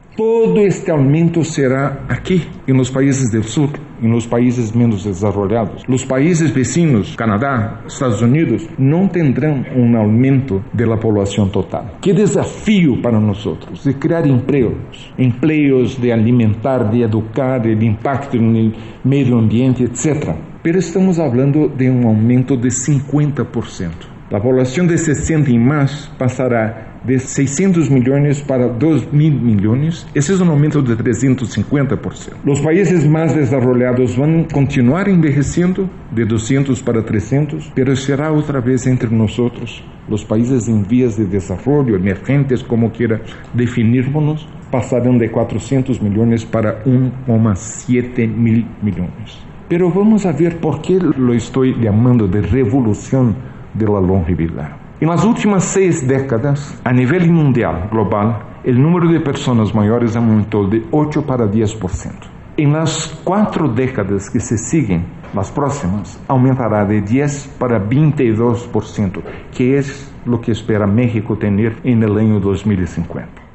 Todo este aumento será aquí, en los países del sur, en los países menos desarrollados. Los países vecinos, Canadá, Estados Unidos, no tendrán un aumento de la población total. Qué desafío para nosotros de crear empleos de alimentar, de educar, el impacto en el medio ambiente, etc. Pero estamos hablando de un aumento de 50%. La población de 60 y más pasará de 600 millones para 2.000 millones. Ese es un aumento de 350%. Los países más desarrollados van a continuar envejeciendo de 200 para 300, pero será otra vez entre nosotros, los países en vías de desarrollo, emergentes, como quiera definirnos, pasarán de 400 millones para 1,7 mil millones. Pero vamos a ver por qué lo estoy llamando de revolución de la longevidad. En las últimas 6 décadas, a nivel mundial, global, el número de personas mayores aumentó de 8 para 10%. En las 4 décadas que se siguen, las próximas, aumentará de 10 para 22%, que es lo que espera México tener en el año 2050.